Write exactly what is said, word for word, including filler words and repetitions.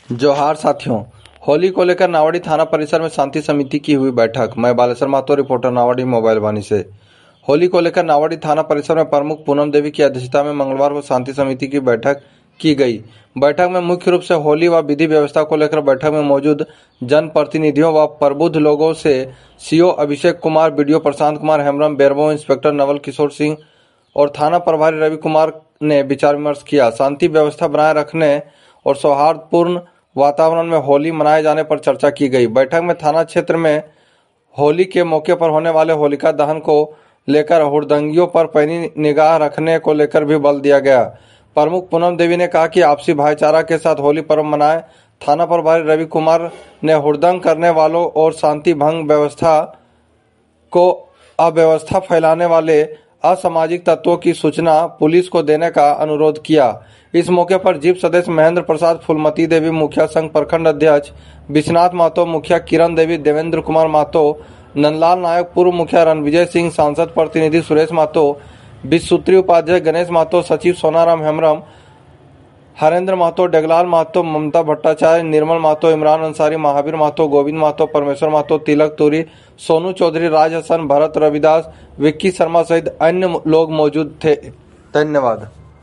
जोहार साथियों, होली को लेकर नावाडी थाना परिसर में शांति समिति की हुई बैठक। मैं बालेश्वर महतो, रिपोर्टर नावाडी मोबाइल वाणी से। होली को लेकर नावाडी थाना परिसर में प्रमुख पूनम देवी की अध्यक्षता में मंगलवार को शांति समिति की बैठक की गई। बैठक में मुख्य रूप से होली व विधि व्यवस्था को लेकर बैठक में मौजूद जनप्रतिनिधियों व प्रबुद्ध लोगों से CO Abhishek Kumar, BDO Prashant Kumar Hembram, Bermo inspector Naval Kishore Singh और थाना प्रभारी रवि कुमार ने विचार विमर्श किया। शांति व्यवस्था बनाए रखने और सौहार्दपूर्ण वातावरण में होली मनाए जाने पर चर्चा की गई। बैठक में थाना क्षेत्र में होली के मौके पर होने वाले होलिका दहन को लेकर हुड़दंगियों पर पैनी निगाह रखने को लेकर भी बल दिया गया। प्रमुख पूनम देवी ने कहा कि आपसी भाईचारा के साथ होली पर्व मनाएं। थाना प्रभारी रवि कुमार ने हुड़दंग करने वालों और शांति भंग व्यवस्था को अव्यवस्था फैलाने वाले असामाजिक तत्वों की सूचना पुलिस को देने का अनुरोध किया। इस मौके पर जीप सदस्य महेंद्र प्रसाद, फूलमती देवी, मुखिया संघ प्रखंड अध्यक्ष विश्वनाथ महतो, मुखिया किरण देवी, देवेंद्र कुमार महतो, नंदलाल नायक, पूर्व मुखिया रणविजय सिंह, सांसद प्रतिनिधि सुरेश महतो, विश्वसूत्री उपाध्यक्ष गणेश महतो, सचिव सोनाराम हेम्ब्रम, हरेंद्र महतो, डेगलाल महतो, ममता भट्टाचार्य, निर्मल महतो, इमरान अंसारी, महावीर महतो, गोविंद महतो, परमेश्वर महतो, तिलक तुरी, सोनू चौधरी, राज हसन, भरत रविदास, विक्की शर्मा सहित अन्य लोग मौजूद थे। धन्यवाद।